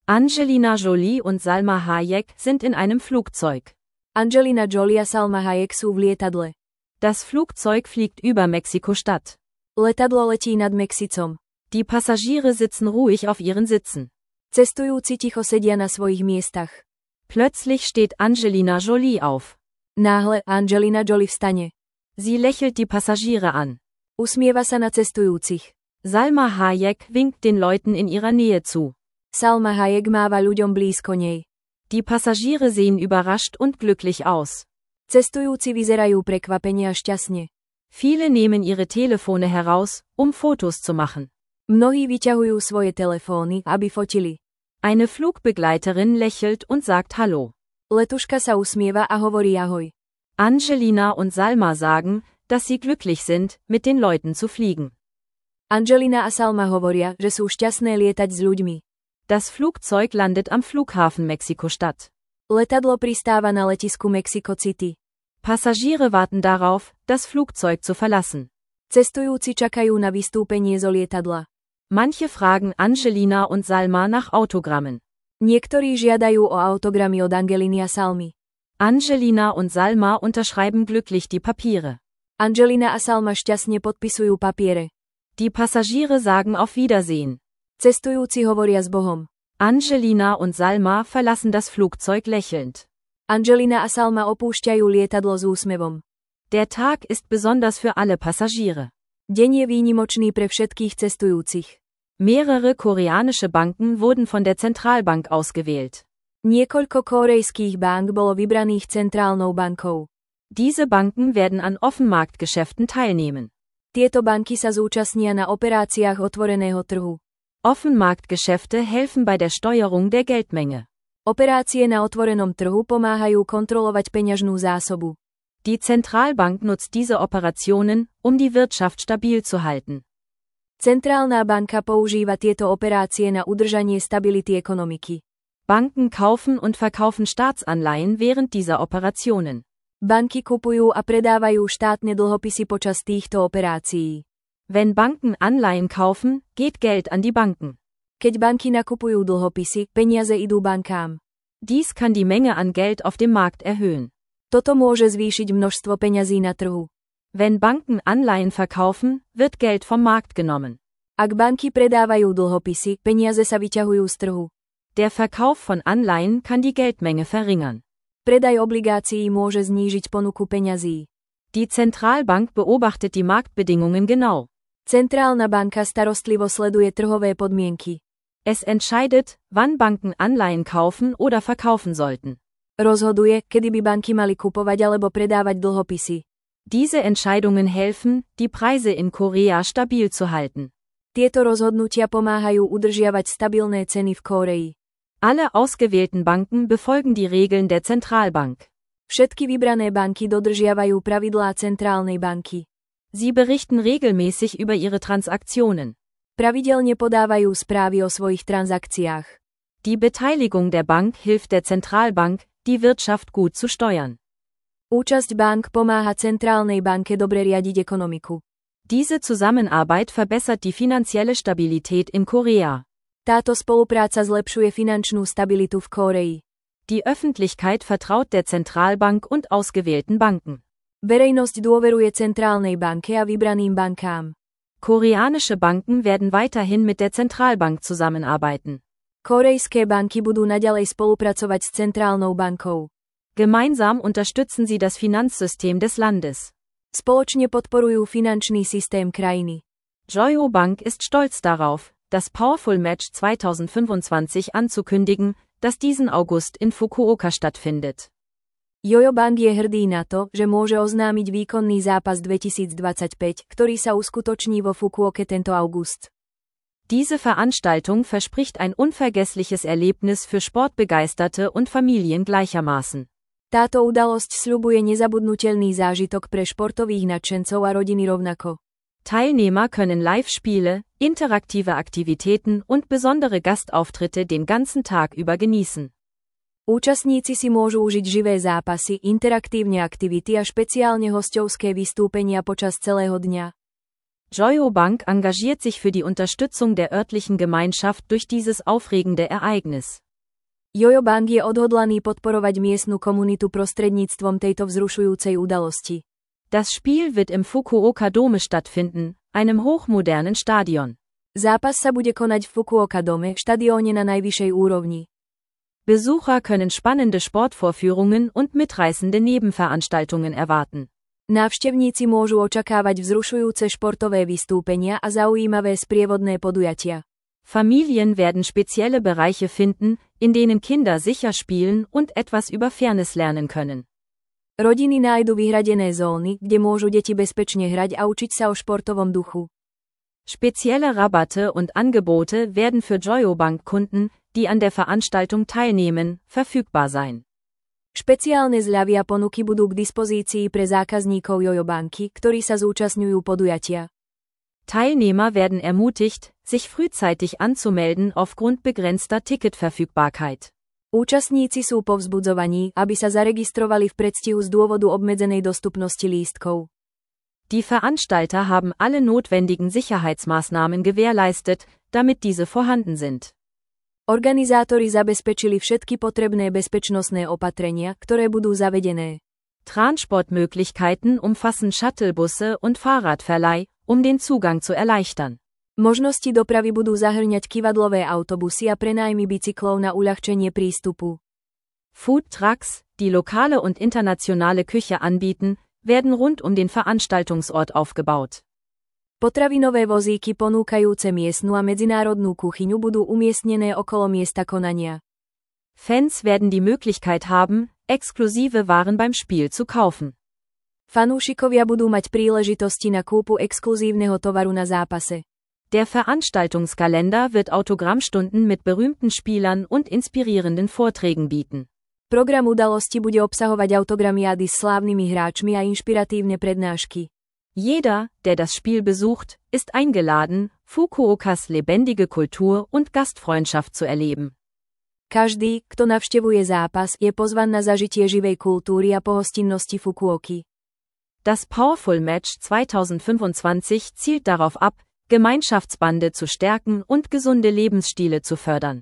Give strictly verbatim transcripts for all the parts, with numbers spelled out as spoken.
Angelina Jolie und Salma Hayek sind in einem Flugzeug. Angelina Jolie a Salma Hayek sú v lietadle. Das Flugzeug fliegt über Mexiko-Stadt. Letadlo letí nad Mexicom. Die Passagiere sitzen ruhig auf ihren Sitzen. Cestujúci ticho sedia na svojich miestach. Plötzlich steht Angelina Jolie auf. Náhle Angelina Jolie vstane. Sie lächelt die Passagiere an. Usmieva sa na cestujúcich. Salma Hayek winkt den Leuten in ihrer Nähe zu. Salma Hayek máva ľuďom blízko nej. Die Passagiere sehen überrascht und glücklich aus. Cestujúci vyzerajú prekvapene a šťastne. Viele nehmen ihre Telefone heraus, um Fotos zu machen. Mnohí vyťahujú svoje telefóny, aby fotili. Eine Flugbegleiterin lächelt und sagt Hallo. Letuška sa usmieva a hovorí ahoj. Angelina und Salma sagen, dass sie glücklich sind, mit den Leuten zu fliegen. Angelina a Salma hovoria, že sú šťastné lietať s ľuďmi. Das Flugzeug landet am Flughafen Mexiko-Stadt. Letadlo pristáva na letisku Mexico City. Passagiere warten darauf, das Flugzeug zu verlassen. Cestujúci čakajú na vystúpenie zo lietadla. Manche fragen Angelina und Salma nach Autogrammen. Niektorí žiadajú o autogramy od Angeliny a Salmy. Angelina und Salma unterschreiben glücklich die Papiere. Angelina a Salma šťastne podpisujú papiere. Die Passagiere sagen auf Wiedersehen. Cestujúci hovoria s Bohom. Angelina und Salma verlassen das Flugzeug lächelnd. Angelina a Salma opúšťajú lietadlo s úsmevom. Der Tag ist besonders für alle Passagiere. Deň je výnimočný pre všetkých cestujúcich. Mehrere koreanische Banken wurden von der Zentralbank ausgewählt. Niekoľko kórejských bank bolo vybraných centrálnou bankou. Diese Banken werden an Offenmarktgeschäften teilnehmen. Tieto banky sa zúčastnia na operáciách otvoreného trhu. Offenmarktgeschäfte helfen bei der Steuerung der Geldmenge. Operácie na otvorenom trhu pomáhajú kontrolovať peňažnú zásobu. Die Zentralbank nutzt diese Operationen, um die Wirtschaft stabil zu halten. Centrálna banka používa tieto operácie na udržanie stability ekonomiky. Banken kaufen und verkaufen Staatsanleihen während dieser Operationen. Banky kupujú a predávajú štátne dlhopisy počas týchto operácií. Wenn Banken Anleihen kaufen, geht Geld an die Banken. Keď banky nakupujú dlhopisy, peniaze idú bankám. Dies kann die Menge an Geld auf dem Markt erhöhen. Toto môže zvýšiť množstvo peňazí na trhu. Wenn Banken Anleihen verkaufen, wird Geld vom Markt genommen. Ak banky predávajú dlhopisy, peniaze sa vyťahujú z trhu. Der Verkauf von Anleihen kann die Geldmenge verringern. Predaj obligácií môže znížiť ponuku peňazí. Die Zentralbank beobachtet die Marktbedingungen genau. Centrálna banka starostlivo sleduje trhové podmienky. Es entscheidet, wann Banken Anleihen kaufen oder verkaufen sollten. Rozhoduje, kedy by banky mali kupovať alebo predávať dlhopisy. Diese Entscheidungen helfen, die Preise in Korea stabil zu halten. Tieto rozhodnutia pomáhajú udržiavať stabilné ceny v Kórei. Alle ausgewählten Banken befolgen die Regeln der Zentralbank. Všetky vybrané banky dodržiavajú pravidlá centrálnej banky. Sie berichten regelmäßig über ihre Transaktionen. Pravidelne podávajú správy o svojich transakciách. Die Beteiligung der Bank hilft der Zentralbank, die Wirtschaft gut zu steuern. Účasť bank pomáha centrálnej banke dobre riadiť ekonomiku. Diese Zusammenarbeit verbessert die finanzielle Stabilität in Korea. Táto spolupráca zlepšuje finančnú stabilitu v Kórei. Die Öffentlichkeit vertraut der Zentralbank und ausgewählten Banken. Verejnosť dôveruje centrálnej banke a vybraným bankám. Koreanische Banken werden weiterhin mit der Zentralbank zusammenarbeiten. Kórejské banky budú naďalej spolupracovať s centrálnou bankou. Gemeinsam unterstützen sie das Finanzsystem des Landes. Spoločne podporujú finančný systém krajiny. Joyo Bank ist stolz darauf, das Powerful Match zwanzig fünfundzwanzig anzukündigen, das diesen August in Fukuoka stattfindet. Joyo Bank je hrdý na to, že môže oznámiť výkonný zápas dvetisícdvadsaťpäť, ktorý sa uskutoční vo Fukuoke tento august. Diese Veranstaltung verspricht ein unvergessliches Erlebnis für Sportbegeisterte und Familien gleichermaßen. Táto udalosť sľubuje nezabudnutelný zážitok pre športových nadšencov a rodiny rovnako. Teilnehmer können Live-Spiele, interaktive Aktivitäten und besondere Gastauftritte den ganzen Tag über genießen. Účastníci si môžu užiť živé zápasy, interaktívne aktivity a špeciálne hosťovské vystúpenia počas celého dňa. Joyo Bank engagiert sich für die Unterstützung der örtlichen Gemeinschaft durch dieses aufregende Ereignis. Jojo Bank je odhodlaný podporovať miestnu komunitu prostredníctvom tejto vzrušujúcej udalosti. Das Spiel wird im Fukuoka Dome stattfinden, einem hochmodernen Stadion. Zápas sa bude konať v Fukuoka Dome, štadióne na najvyššej úrovni. Besucher können spannende Sportvorführungen und mitreißende Nebenveranstaltungen erwarten. Návštevníci môžu očakávať vzrušujúce športové vystúpenia a zaujímavé sprievodné podujatia. Familien werden spezielle Bereiche finden, in denen Kinder sicher spielen und etwas über Fairness lernen können. Rodiny nájdu vyhradené zóny, kde môžu deti bezpečne hrať a učiť sa o športovom duchu. Spezielle Rabatte und Angebote werden für Joyo Bank Kunden, die an der Veranstaltung teilnehmen, verfügbar sein. Špeciálne zľavy a ponuky budú k dispozícii pre zákazníkov Jojo banky, ktorí sa zúčastňujú podujatia. Teilnehmer werden ermutigt, sich frühzeitig anzumelden aufgrund begrenzter Ticketverfügbarkeit. Účastníci sú povzbudzovaní, aby sa zaregistrovali v predstihu z dôvodu obmedzenej dostupnosti lístkov. Die Veranstalter haben alle notwendigen Sicherheitsmaßnahmen gewährleistet, damit diese vorhanden sind. Organizátori zabezpečili všetky potrebné bezpečnostné opatrenia, ktoré budú zavedené. Transportmöglichkeiten umfassen Shuttlebusse und Fahrradverleih, um den Zugang zu erleichtern. Možnosti dopravy budú zahŕňať kivadlové autobusy a prenájmy bicyklov na uľahčenie prístupu. Food Trucks, die lokale und internationale Küche anbieten, werden rund um den Veranstaltungsort aufgebaut. Potravinové vozíky ponúkajúce miestnu a medzinárodnú kuchyňu budú umiestnené okolo miesta konania. Fans werden die Möglichkeit haben, exklusive Waren beim Spiel zu kaufen. Fanúšikovia budú mať príležitosti na kúpu exkluzívneho tovaru na zápase. Der Veranstaltungskalender wird Autogrammstunden mit berühmten Spielern und inspirierenden Vorträgen bieten. Program udalosti bude obsahovať autogramiády s slávnymi hráčmi a inšpiratívne prednášky. Jeder, der das Spiel besucht, ist eingeladen, Fukuokas lebendige Kultur und Gastfreundschaft zu erleben. Každý, kto navštevuje zápas, je pozvan na zažitie živej kultúry a pohostinnosti Fukuoky. Das Powerful Match zwanzig fünfundzwanzig zielt darauf ab, Gemeinschaftsbande zu stärken und gesunde Lebensstile zu fördern.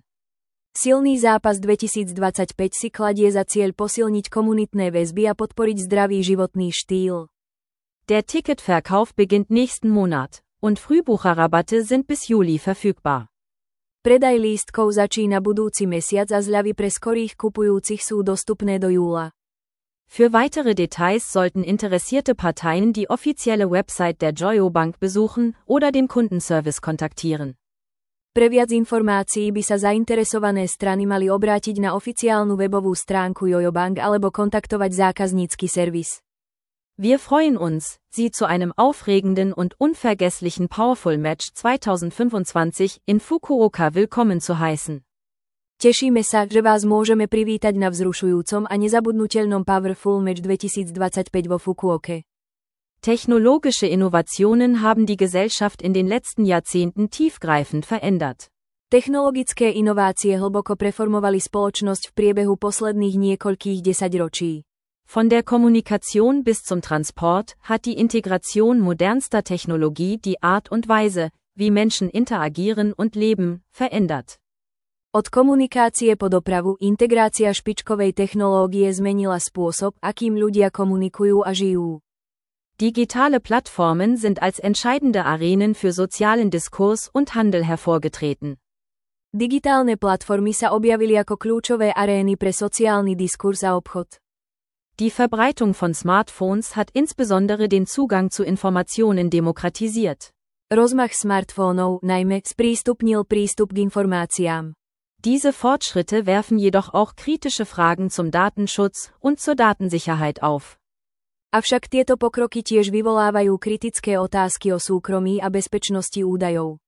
Silný zápas dvetisícdvadsaťpäť si kladie za cieľ posilniť komunitné väzby a podporiť zdravý životný štýl. Der Ticketverkauf beginnt nächsten Monat, und Frühbucherrabatte sind bis Juli verfügbar. Predaj lístkov začína budúci mesiac a zľavy pre skorých kupujúcich sú dostupné do júla. Für weitere Details sollten interessierte Parteien die offizielle Website der Joyo Bank besuchen oder den Kundenservice kontaktieren. Pre viac informácií by sa zainteresované strany mali obrátiť na oficiálnu webovú stránku Jojo Bank alebo kontaktovať zákaznícky servis. Wir freuen uns, Sie zu einem aufregenden und unvergesslichen Powerful Match zwanzig fünfundzwanzig in Fukuoka willkommen zu heißen. Tešíme sa, že vás môžeme privítať na vzrušujúcom a nezabudnutelnom Powerful Match dvetisícdvadsaťpäť vo Fukuoke. Technologische Innovationen haben die Gesellschaft in den letzten Jahrzehnten tiefgreifend verändert. Technologické inovácie hlboko preformovali spoločnosť v priebehu posledných niekoľkých desaťročí. Von der Kommunikation bis zum Transport hat die Integration modernster Technologie die Art und Weise, wie Menschen interagieren und leben, verändert. Od komunikácie po dopravu integrácia špičkovej technológie zmenila spôsob, akým ľudia komunikujú a žijú. Digitale Plattformen sind als entscheidende Arenen für sozialen Diskurs und Handel hervorgetreten. Digitálne platformy sa objavili ako kľúčové arény pre sociálny diskurs a obchod. Die Verbreitung von Smartphones hat insbesondere den Zugang zu Informationen demokratisiert. Rozmach smartfónov najmä sprístupnil prístup k informáciám. Diese Fortschritte werfen jedoch auch kritische Fragen zum Datenschutz und zur Datensicherheit auf. Avšak tieto pokroky tiež vyvolávajú kritické otázky o súkromí a bezpečnosti údajov.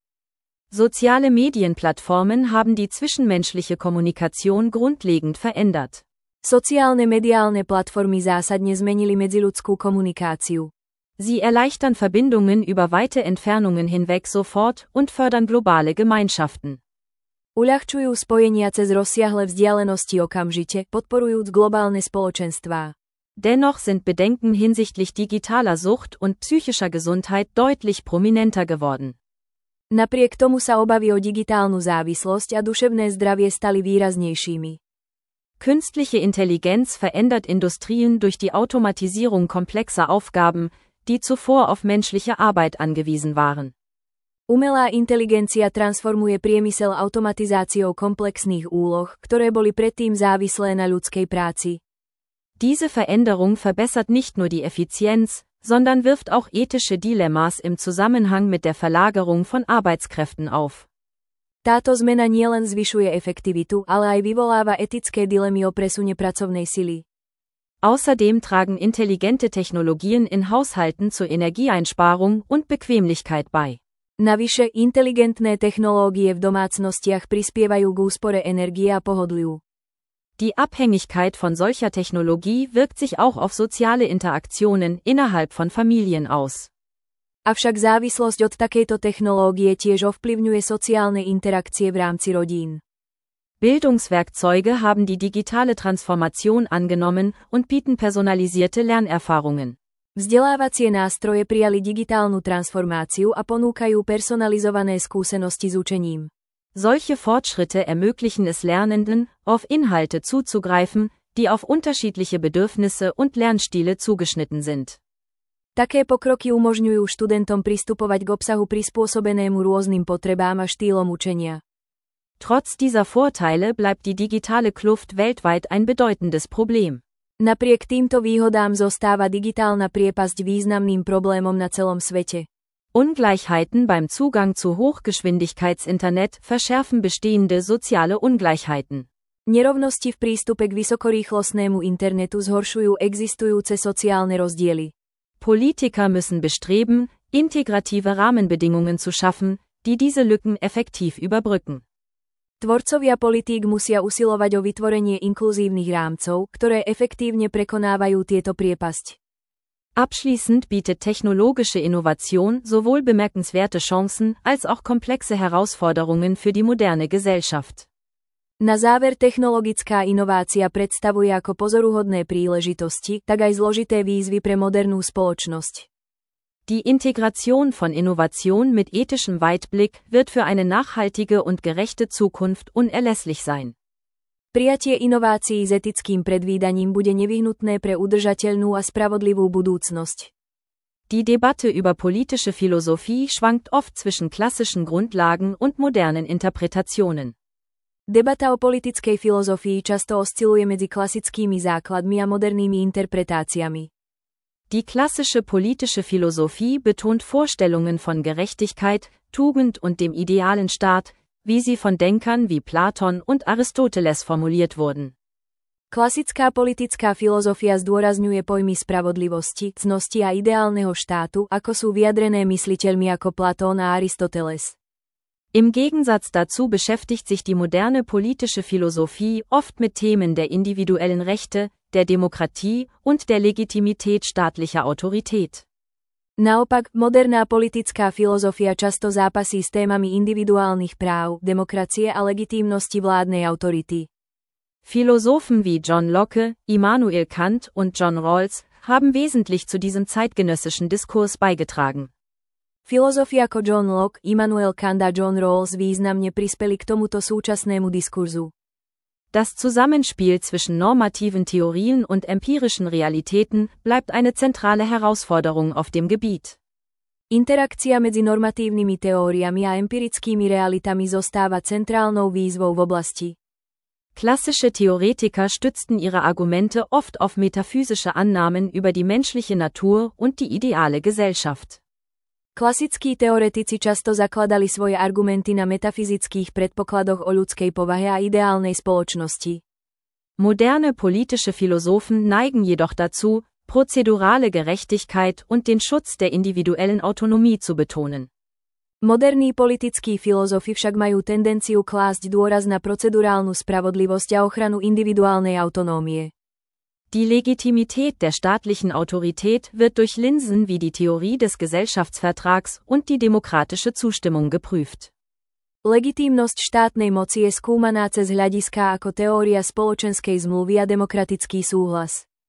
Soziale Medienplattformen haben die zwischenmenschliche Kommunikation grundlegend verändert. Sociálne mediálne platformy zásadne zmenili medziľudskú komunikáciu. Sie erleichtern Verbindungen über weite Entfernungen hinweg sofort und fördern globale Gemeinschaften. Uľahčujú spojenia cez rozsiahle vzdialenosti okamžite, podporujúc globálne spoločenstvá. Dennoch sind Bedenken hinsichtlich digitaler Sucht und psychischer Gesundheit deutlich prominenter geworden. Napriek tomu sa obavy o digitálnu závislosť a duševné zdravie stali výraznejšími. Künstliche Intelligenz verändert Industrien durch die Automatisierung komplexer Aufgaben, die zuvor auf menschliche Arbeit angewiesen waren. Umelá inteligencia transformuje priemysel automatizáciou komplexných úloh, ktoré boli predtým závislé na ľudskej práci. Diese Veränderung verbessert nicht nur die Effizienz, sondern wirft auch ethische Dilemmas im Zusammenhang mit der Verlagerung von Arbeitskräften auf. Táto zmena nielen zvyšuje efektivitu, ale aj vyvoláva etické dilemy o presune pracovnej sily. Außerdem tragen intelligente Technologien in Haushalten zur Energieeinsparung und Bequemlichkeit bei. Navyše, inteligentné technológie v domácnostiach prispievajú k úspore energie a pohodliu. Die Abhängigkeit von solcher Technologie wirkt sich auch auf soziale Interaktionen innerhalb von Familien aus. Avšak závislosť od takejto technológie tiež ovplyvňuje sociálne interakcie v rámci rodín. Bildungswerkzeuge haben die digitale Transformation angenommen und bieten personalisierte Lernerfahrungen. Vzdelávacie nástroje prijali digitálnu transformáciu a ponúkajú personalizované skúsenosti s učením. Solche Fortschritte ermöglichen es Lernenden, auf Inhalte zuzugreifen, die auf unterschiedliche Bedürfnisse und Lernstile zugeschnitten sind. Také pokroky umožňujú študentom pristupovať k obsahu prispôsobenému rôznym potrebám a štýlom učenia. Trotz dieser Vorteile bleibt die digitale Kluft weltweit ein bedeutendes Problem. Napriek týmto výhodám zostáva digitálna priepasť významným problémom na celom svete. Ungleichheiten beim Zugang zu Hochgeschwindigkeitsinternet verschärfen bestehende soziale Ungleichheiten. Nerovnosti v prístupe k vysokorýchlostnému internetu zhoršujú existujúce sociálne rozdiely. Politiker müssen bestreben, integrative Rahmenbedingungen zu schaffen, die diese Lücken effektiv überbrücken. Tvorcovia politík musia usilovať o vytvorenie inkluzívnych rámcov, ktoré efektívne prekonávajú tieto priepasť. Abschließend bietet technologische Innovation sowohl bemerkenswerte Chancen als auch komplexe Herausforderungen für die moderne Gesellschaft. Na záver, technologická inovácia predstavuje ako pozoruhodné príležitosti, tak aj zložité výzvy pre modernú spoločnosť. Die Integration von Innovation mit ethischem Weitblick wird für eine nachhaltige und gerechte Zukunft unerlässlich sein. Prijatie inovácií s etickým predvídaním bude nevyhnutné pre udržateľnú a spravodlivú budúcnosť. Die Debatte über politische Philosophie schwankt oft zwischen klassischen Grundlagen und modernen Interpretationen. Debata o politickej filozofii často osciluje medzi klasickými základmi a modernými interpretáciami. Die klassische politische Philosophie betont Vorstellungen von Gerechtigkeit, Tugend und dem idealen Staat, wie sie von Denkern wie Platon und Aristoteles formuliert wurden. Klasická politická filozofia zdôrazňuje pojmy spravodlivosti, cnosti a ideálneho štátu, ako sú vyjadrené mysliteľmi ako Platón a Aristoteles. Im Gegensatz dazu beschäftigt sich die moderne politische Philosophie oft mit Themen der individuellen Rechte, der Demokratie und der Legitimität staatlicher Autorität. Naopak, moderná politická filozofia často zápasí s témami individuálnych práv, demokracie a legitímnosti vládnej autority. Philosophen wie John Locke, Immanuel Kant und John Rawls haben wesentlich zu diesem zeitgenössischen Diskurs beigetragen. Filozofi ako John Locke, Immanuel Kant a John Rawls významne prispeli k tomuto súčasnému diskurzu. Das Zusammenspiel zwischen normativen Theorien und empirischen Realitäten bleibt eine zentrale Herausforderung auf dem Gebiet. Interakcia medzi normatívnymi teóriami a empirickými realitami zostáva centrálnou výzvou v oblasti. Klassische Theoretiker stützten ihre Argumente oft auf metaphysische Annahmen über die menschliche Natur und die ideale Gesellschaft. Klasickí teoretici často zakladali svoje argumenty na metafyzických predpokladoch o ľudskej povahe a ideálnej spoločnosti. Moderne politische Philosophen neigen jedoch dazu, prozedurale Gerechtigkeit und den Schutz der individuellen Autonomie zu betonen. Moderní politickí filozofi však majú tendenciu klásť dôraz na procedurálnu spravodlivosť a ochranu individuálnej autonómie. Die Legitimität der staatlichen Autorität wird durch Linsen wie die Theorie des Gesellschaftsvertrags und die demokratische Zustimmung geprüft. Legitímnosť štátnej moci je skúmaná cez hľadiská ako teória spoločenskej zmluvy a demokratický súhlas.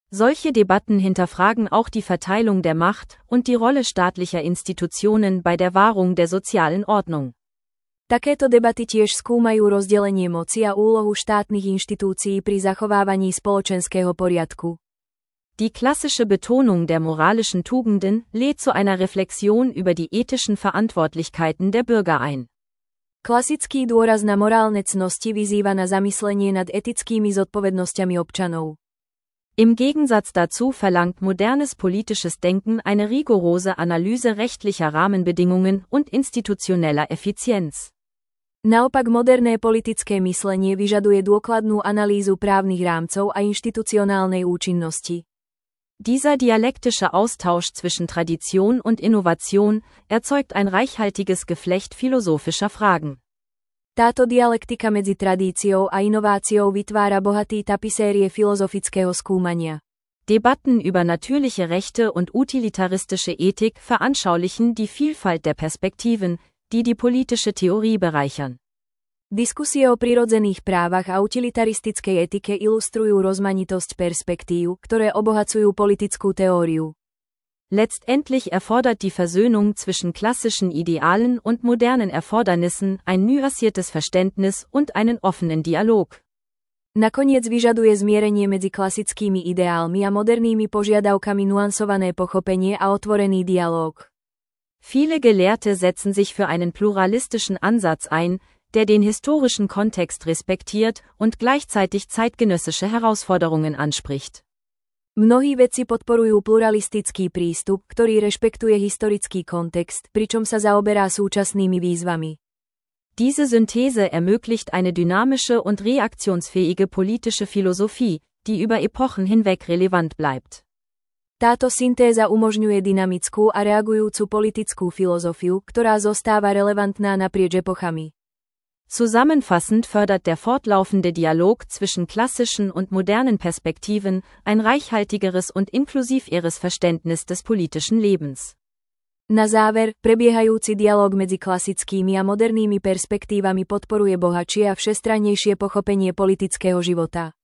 Solche Debatten hinterfragen auch die Verteilung der Macht und die Rolle staatlicher Institutionen bei der Wahrung der sozialen Ordnung. Takéto debaty tiež skúmajú rozdelenie moci a úlohu štátnych inštitúcií pri zachovávaní spoločenského poriadku. Die klassische Betonung der moralischen Tugenden lädt zu einer Reflexion über die ethischen Verantwortlichkeiten der Bürger ein. Klasický dôraz na morálne cnosti vyzýva na zamyslenie nad etickými zodpovednosťami občanov. Im Gegensatz dazu verlangt modernes politisches Denken eine rigorose Analyse rechtlicher Rahmenbedingungen und institutioneller Effizienz. Naopak moderné politické myslenie vyžaduje dôkladnú analýzu právnych rámcov a inštitucionálnej účinnosti. Dieser dialektische Austausch zwischen Tradition und Innovation erzeugt ein reichhaltiges Geflecht philosophischer Fragen. Táto dialektika medzi tradíciou a inováciou vytvára bohatý tapisérie filozofického skúmania. Debatten über natürliche Rechte und utilitaristische Ethik veranschaulichen die Vielfalt der Perspektiven, die die politische Theorie bereichern. Diskusie o prirodzených právach a utilitaristickej etike ilustrujú rozmanitosť perspektív, ktoré obohacujú politickú teóriu. Letztendlich erfordert die Versöhnung zwischen klassischen Idealen und modernen Erfordernissen ein nuanciertes Verständnis und einen offenen Dialog. Nakoniec vyžaduje zmierenie medzi klasickými ideálmi a modernými požiadavkami nuansované pochopenie a otvorený dialóg. Viele Gelehrte setzen sich für einen pluralistischen Ansatz ein, der den historischen Kontext respektiert und gleichzeitig zeitgenössische Herausforderungen anspricht. Mnohí vedci podporujú pluralistický prístup, ktorý rešpektuje historický kontext, pričom sa zaoberá súčasnými výzvami. Diese Synthese ermöglicht eine dynamische und reaktionsfähige politische Philosophie, die über Epochen hinweg relevant bleibt. Táto syntéza umožňuje dynamickú a reagujúcu politickú filozofiu, ktorá zostáva relevantná naprieč epochami. Zusammenfassend fördert der fortlaufende Dialog zwischen klassischen und modernen Perspektiven ein reichhaltigeres und inklusiveres Verständnis des politischen Lebens. Na záver, prebiehajúci dialog medzi klasickými a modernými perspektívami podporuje bohatšie a všestrannejšie pochopenie politického života.